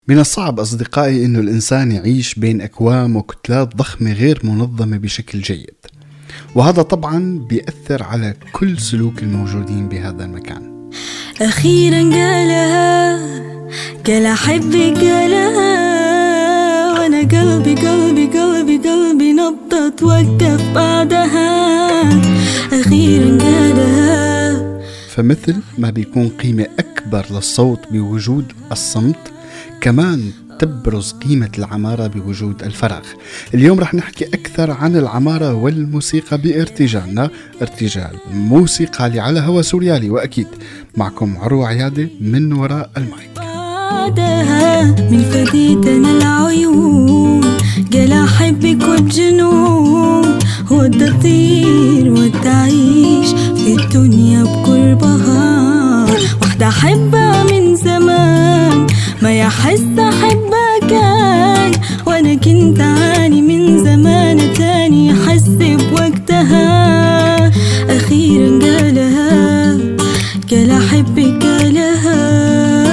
من الصعب أصدقائي أنه الإنسان يعيش بين أكوام وكتلات ضخمة غير منظمة بشكل جيد، وهذا طبعا بيأثر على كل سلوك الموجودين بهذا المكان. أخيرا قالها، قال أحبك قالها، وأنا قلبي قلبي قلبي قلبي نبضت وقف بعدها. أخيرا قالها. فمثل ما بيكون قيمة أكبر للصوت بوجود الصمت، كمان تبرز قيمة العمارة بوجود الفراغ. اليوم رح نحكي أكثر عن العمارة والموسيقى بارتجالنا، ارتجال موسيقى على هوا سوريالي، وأكيد معكم عروة عيادة من وراء المايك. من فديتنا العيون قال أحبك والجنون، ودي أطير ودي أعيش في الدنيا بقربها. واحدة أحبها من زمان ما يحس أحبها كان، وأنا كنت أعاني من زمان تاني أحس بوقتها. أخيرا قالها، قال أحبك قالها.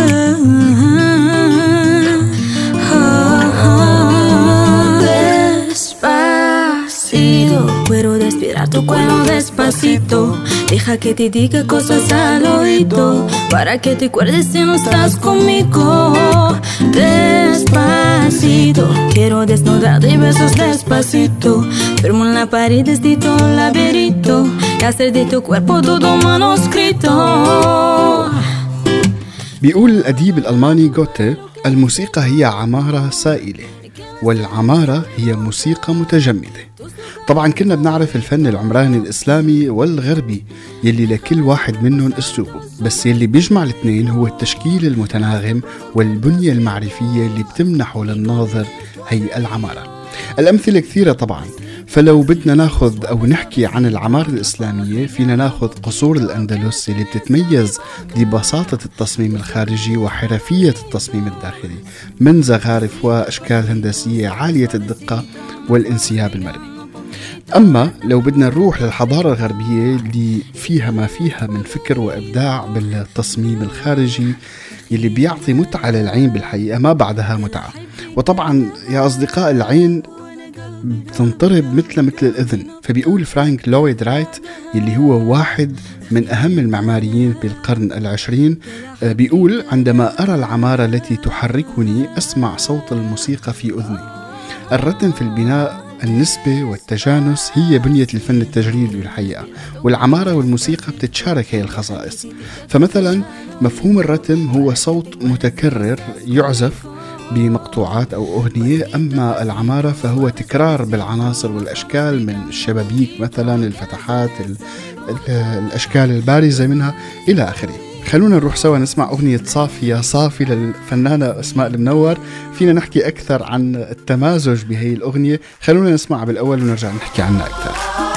Quiero respirar tu cuello despacito, deja que te diga cosas al oído, para que te acuerdes si no estás conmigo. Despacito, quiero desnudarte y besos despacito, firmo en la pared de todo el laberinto, y hacer de tu cuerpo todo manuscrito. بيقول الأديب الألماني غوته: الموسيقى هي عمارة سائلة، والعمارة هي موسيقى متجمدة. طبعا كنا بنعرف الفن العمراني الإسلامي والغربي يلي لكل واحد منهم أسلوبه، بس يلي بيجمع الاثنين هو التشكيل المتناغم والبنية المعرفية اللي بتمنحه للناظر هي العمارة. الأمثلة كثيرة طبعا، فلو بدنا ناخذ أو نحكي عن العمارة الإسلامية فينا ناخذ قصور الأندلس اللي بتتميز ببساطة التصميم الخارجي وحرفية التصميم الداخلي، من زخارف وأشكال هندسية عالية الدقة والانسياب المرئي. أما لو بدنا نروح للحضارة الغربية اللي فيها ما فيها من فكر وإبداع بالتصميم الخارجي اللي بيعطي متعة للعين بالحقيقة ما بعدها متعة. وطبعا يا أصدقاء العين بتنطرب مثل الأذن. فبيقول فرانك لويد رايت اللي هو واحد من أهم المعماريين بالقرن العشرين، بيقول: عندما أرى العمارة التي تحركني أسمع صوت الموسيقى في أذني. الرتم في البناء، النسبة والتجانس هي بنية الفن التجريدي بالحقيقة، والعمارة والموسيقى بتتشارك هي الخصائص. فمثلا مفهوم الرتم هو صوت متكرر يعزف بمقطوعات أو أغنية، أما العمارة فهو تكرار بالعناصر والأشكال، من الشبابيك مثلا، الفتحات، الأشكال البارزة منها إلى آخره. خلونا نروح سوا نسمع أغنية صافي يا صافي للفنانة أسماء المنور. فينا نحكي أكثر عن التمازج بهي الأغنية، خلونا نسمع بالأول ونرجع نحكي عنها أكثر.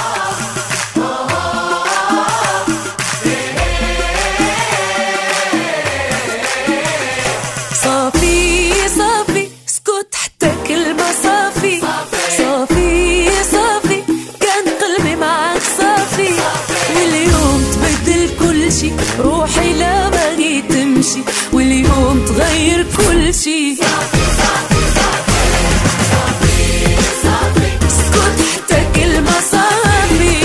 صافي صافي اسكت حتى كلمة صافي، صافي صافي كان قلبي معك صافي، واليوم تبدل كل شي، روحي لا باغي تمشي، واليوم تغير كل شي. اسكت حتى كلمة صافي،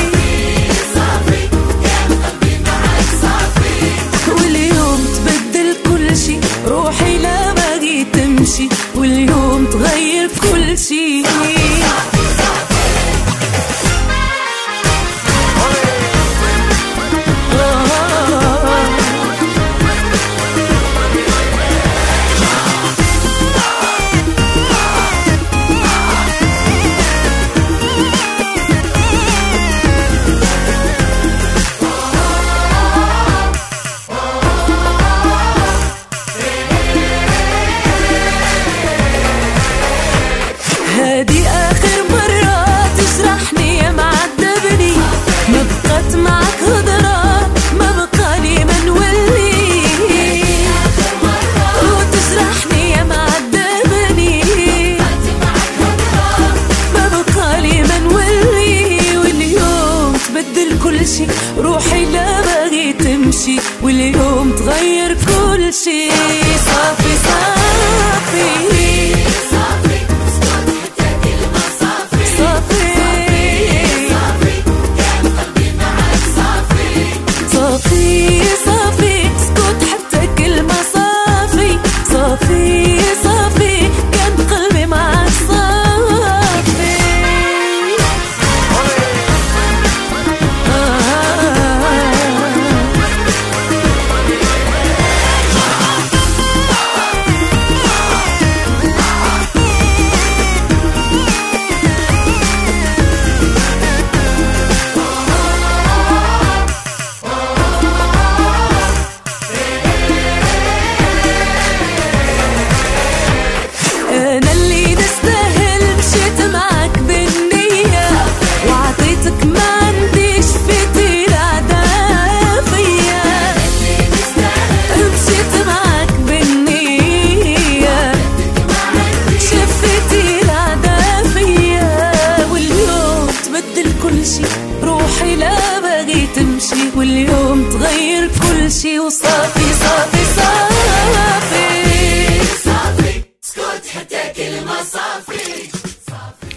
واليوم تبدل كل شي، روحي لا باغي تمشي، واليوم تغير كل شي. هادي آخر مرة تجرحني يا معذبني، ما بقت معك هضرة، ما بقالي من ولي، وتجرحني يا معذبني، ما بقالي من ولي، واليوم تبدل كل شي، روحي لا باغي تمشي، واليوم تغير كل شي. صافي صافي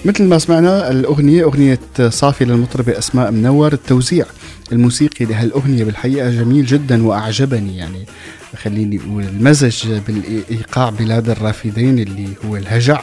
مثل ما سمعنا الأغنية أغنية صافي للمطربة أسماء منور. التوزيع الموسيقي لهالأغنية بالحقيقة جميل جدا وأعجبني، يعني خليني أقول المزج بالإيقاع بلاد الرافدين اللي هو الهجع،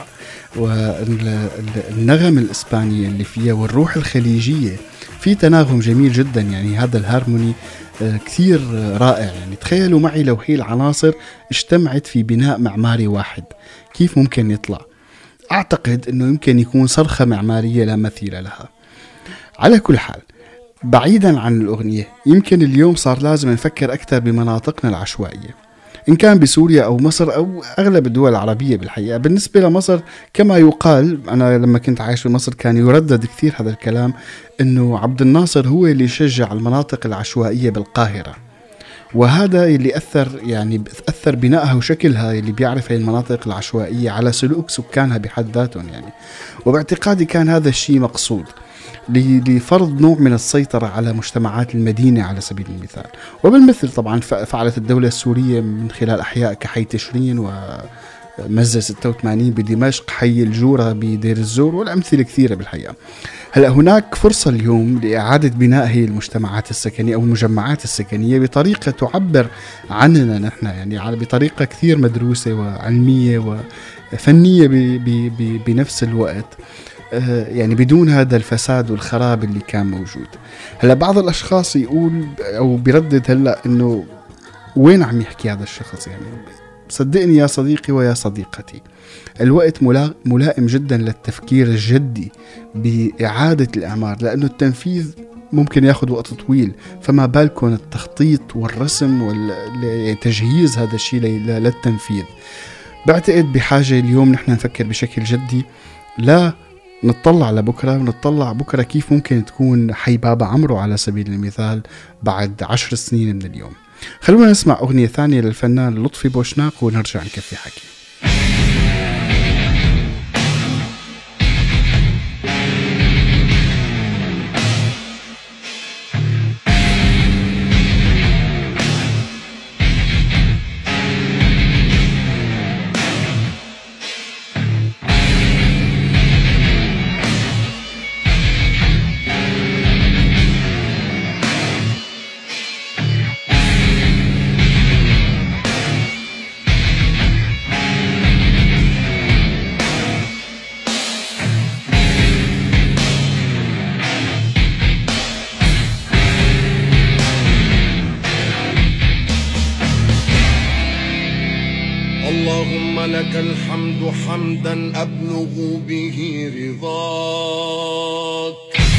والنغم الإسبانية اللي فيها والروح الخليجية، في تناغم جميل جدا. يعني هذا الهارموني كثير رائع. يعني تخيلوا معي لو هي العناصر اجتمعت في بناء معماري واحد كيف ممكن يطلع. أعتقد أنه يمكن يكون صرخة معمارية لا مثيل لها. على كل حال، بعيدا عن الأغنية، يمكن اليوم صار لازم نفكر أكثر بمناطقنا العشوائية، إن كان بسوريا أو مصر أو أغلب الدول العربية. بالحقيقة بالنسبة لمصر كما يقال، أنا لما كنت عايش في مصر كان يردد كثير هذا الكلام، أنه عبد الناصر هو اللي شجع المناطق العشوائية بالقاهرة، وهذا اللي أثر بنائها وشكلها اللي بيعرف هاي المناطق العشوائية على سلوك سكانها بحد ذاتهم. يعني وباعتقادي كان هذا الشيء مقصود لفرض نوع من السيطرة على مجتمعات المدينة على سبيل المثال. وبالمثل طبعا فعلت الدولة السورية من خلال أحياء كحي تشرين ومزة 86 بدمشق، حي الجورة بدير الزور، والأمثلة كثيرة بالحقيقة. هلأ هناك فرصة اليوم لإعادة بناء هي المجتمعات السكنية أو المجمعات السكنية بطريقة تعبر عننا نحن، يعني بطريقة كثير مدروسة وعلمية وفنية بنفس الوقت، يعني بدون هذا الفساد والخراب اللي كان موجود. هلا بعض الأشخاص يقول أو بيردد هلا إنه وين عم يحكي هذا الشخص؟ يعني صدقني يا صديقي ويا صديقتي، الوقت ملائم جدا للتفكير الجدي بإعادة الإعمار، لأنه التنفيذ ممكن ياخذ وقت طويل، فما بالكم التخطيط والرسم وتجهيز هذا الشيء للتنفيذ. بعتقد بحاجة اليوم نحن نفكر بشكل جدي، لا نطلع لبكرة ونطلع بكرة كيف ممكن تكون حي بابا عمرو على سبيل المثال بعد 10 سنين من اليوم. خلونا نسمع أغنية ثانية للفنان لطفي بوشناق ونرجع نكفي حكي. اللهم لك الحمد حمدا أبلغ به رضاك،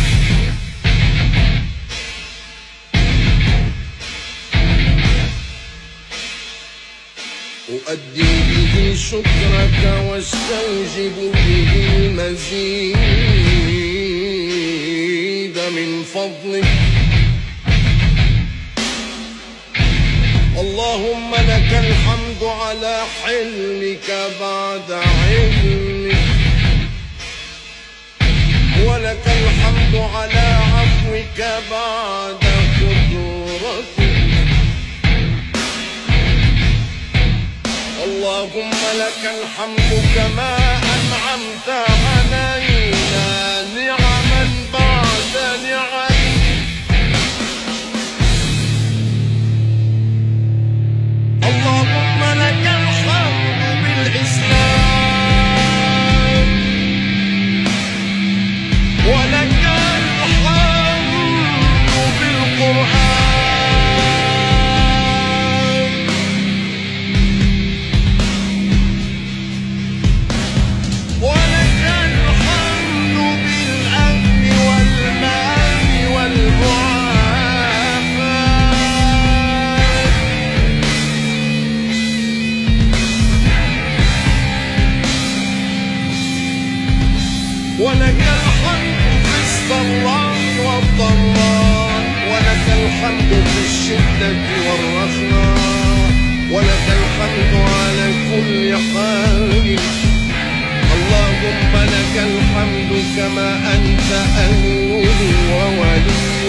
أؤدي به شكرك واستوجب به المزيد من فضلك. اللهم لك الحمد على حلمك بعد علمك، ولك الحمد على عفوك بعد قدرتك. اللهم لك الحمد كما أنعمت علينا نعما بعد نعم. اللهم لك الحمد بالإسلام، ولك الحمد بالقرآن، ولك الحمد بالأمن والمان والمعافاة، ولك الحمد في السراء والضراء، ولك الحمد في الشدة والرخاء، ولك الحمد على كل حال. اللهم لك الحمد كما أنت أهله ووليه،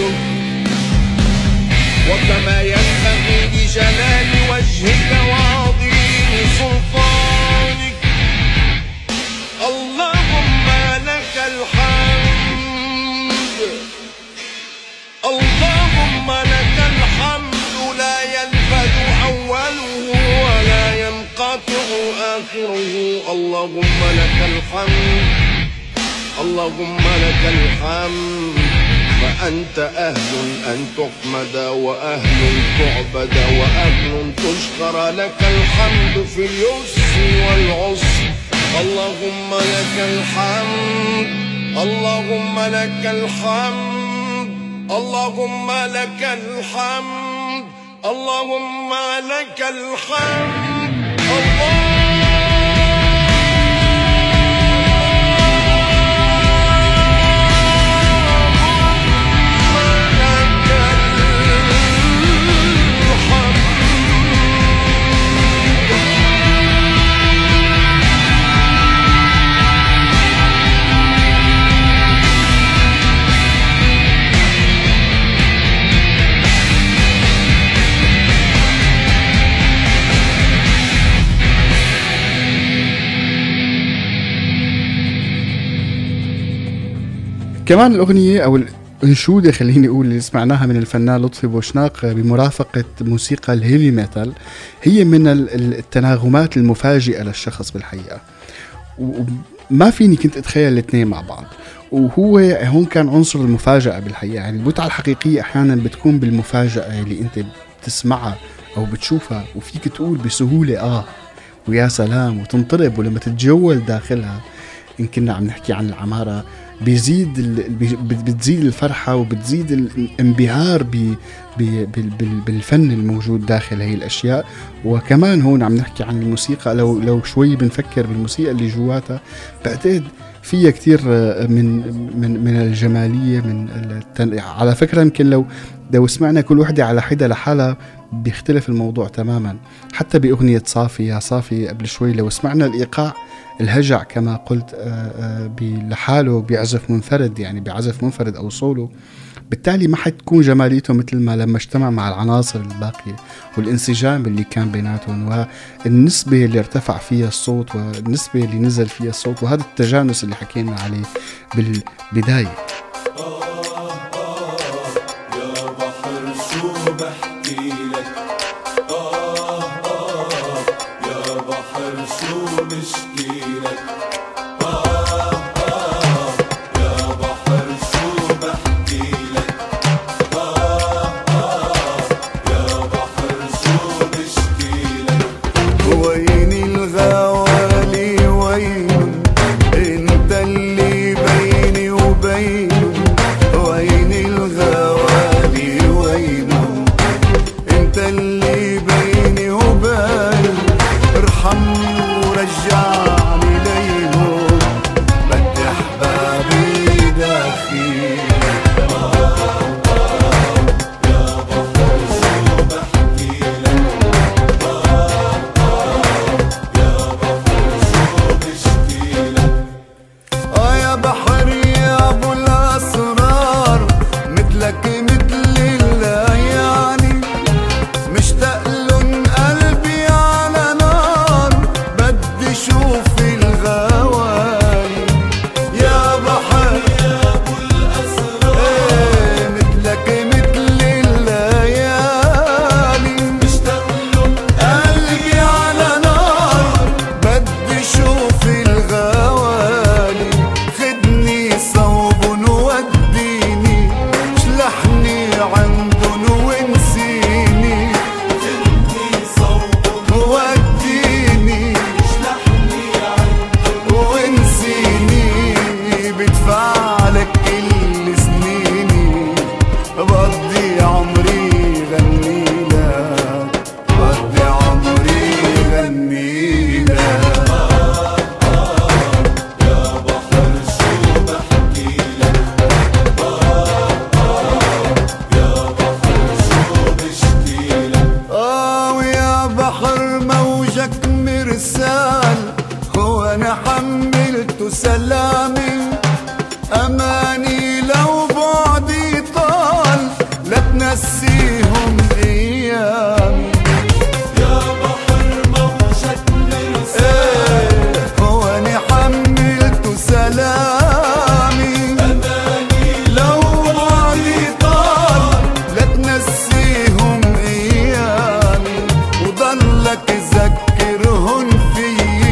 وكما ينبغي لجلال وجهك وعظيم سلطانك. اللهم لك آخره. اللهم لك الحمد، اللهم لك الحمد، فأنت أهل أن تحمد وأهل تعبد وأهل تشكر. لك الحمد في اليسر والعسر. اللهم لك الحمد، اللهم لك الحمد، اللهم لك الحمد، اللهم لك الحمد. الله كمان الأغنية أو الأنشودة خليني أقول اللي سمعناها من الفنان لطفي بوشناق بمرافقة موسيقى الهيفي ميتال هي من التناغمات المفاجئة للشخص بالحقيقة، وما فيني كنت أتخيل الاثنين مع بعض. وهو هون كان عنصر المفاجأة بالحقيقة. يعني المتعة الحقيقية أحيانا بتكون بالمفاجأة اللي أنت بتسمعها أو بتشوفها وفيك تقول بسهولة ويا سلام وتنطرب، ولما تتجول داخلها إن كنا عم نحكي عن العمارة بتزيد الفرحة وبتزيد الانبهار بالفن الموجود داخل هي الأشياء. وكمان هون عم نحكي عن الموسيقى، لو شوي بنفكر بالموسيقى اللي جواتها بعتقد فيها كتير من الجمالية على فكرة يمكن لو سمعنا كل وحدة على حدة لحالها بيختلف الموضوع تماما. حتى بأغنية صافي يا صافي قبل شوي لو سمعنا الإيقاع الهجع كما قلت لحاله بيعزف منفرد، يعني بيعزف منفرد أو سولو، بالتالي ما حتكون جماليته مثل ما لما اجتمع مع العناصر الباقية والانسجام اللي كان بيناتهم والنسبة اللي ارتفع فيها الصوت والنسبة اللي نزل فيها الصوت وهذا التجانس اللي حكينا عليه بالبداية. يا بحر شو بحكي لك، يا بحر شو مشكي لك، يا بحر شو بحكي لك، يا بحر شو مشكي لك. وين الغوالي وين انت اللي بيني وبينه، وين الغوالي وينه انت اللي بيني وبينه، ارحمني ورجعني لينه بدي احبابي داخلي. يا بحر شو بحكي لك، يا بحر شو بشكي لك. يا بحر يا ابو الاسرار مثلك مثل الليالي، مشتاق لن قلبي على نار بدي شوف الغوالي. يا بحر يا ابو الاسرار مثلك مثل الليالي، مشتاق لن قلبي على نار بدي شوف الغوالي. خدني صوب ووديني شلحني عندن ونسيني، خدني صوب ووديني شلحني عندن ونسيني، بدفع لك كل سنيني بقضي عمري غني لك، بقضي عمري غني لك. يا بحر شو بحكي لك، يا بحر شو بشكي لك. ويا بحر موجك مرسال، هو انا حملت سلامي، اماني لو بعدي طال لا تنسيهم ايامي. يا بحر موجك مرسال، هو انا حملت سلامي، اماني لو بعدي طال لا تنسيهم ايامي، وضلك ذكرهن فيي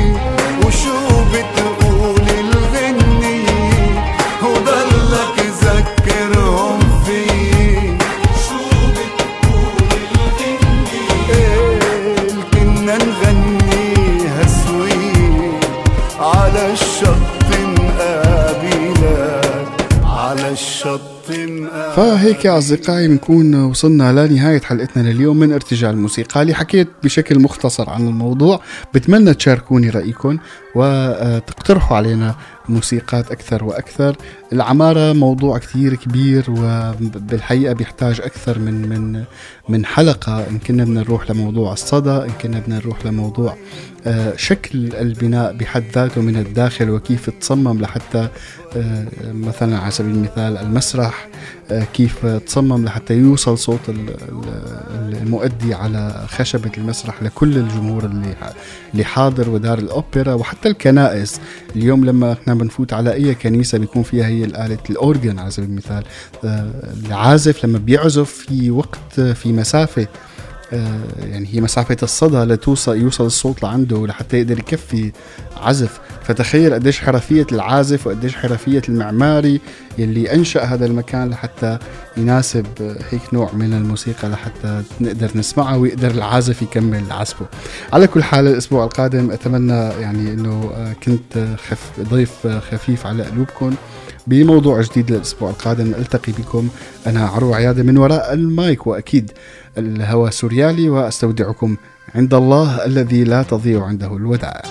نغنيها سوية على الشط نقابلك، على الشط نقابلك. فهيك يا أصدقائي بنكون وصلنا لنهاية حلقتنا لليوم من ارتجال الموسيقى. حكيت بشكل مختصر عن الموضوع، بتمنى تشاركوني رأيكم وتقترحوا علينا موسيقات أكثر وأكثر. العمارة موضوع كتير كبير وبالحقيقة بيحتاج أكثر من حلقة. إن كنا بدنا نروح لموضوع الصدى، إن كنا بدنا نروح لموضوع شكل البناء بحد ذاته من الداخل وكيف تصمم لحتى مثلا على سبيل المثال المسرح كيف تصمم لحتى يوصل صوت المؤدي على خشبة المسرح لكل الجمهور اللي حاضر، ودار الأوبرا وحتى الكنائس. اليوم لما احنا بنفوت على أي كنيسة بيكون فيها هي الآلة الأورجن على سبيل المثال، العازف لما بيعزف في وقت في مسافة يعني هي مسافة الصدى يوصل الصوت لعنده لحتى يقدر يكفي عزف. فتخيل قديش حرفية العازف وقديش حرفية المعماري يلي أنشأ هذا المكان لحتى يناسب هيك نوع من الموسيقى لحتى نقدر نسمعها ويقدر العازف يكمل عزفه. على كل حال الأسبوع القادم أتمنى يعني أنه كنت ضيف خفيف على قلوبكم بموضوع جديد. للأسبوع القادم ألتقي بكم أنا عروة عيادة من وراء المايك وأكيد الهوى سوريالي، وأستودعكم عند الله الذي لا تضيع عنده الودائع.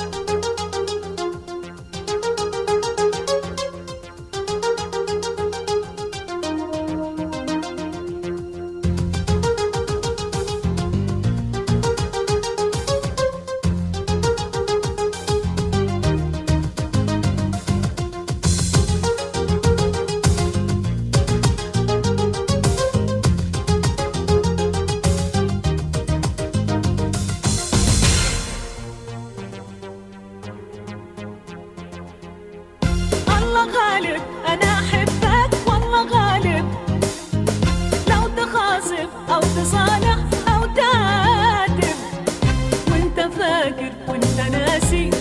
غالب أنا أحبك والله غالب، لو تخاصم أو تصالح أو تعاتب، وانت فاكر وانت ناسي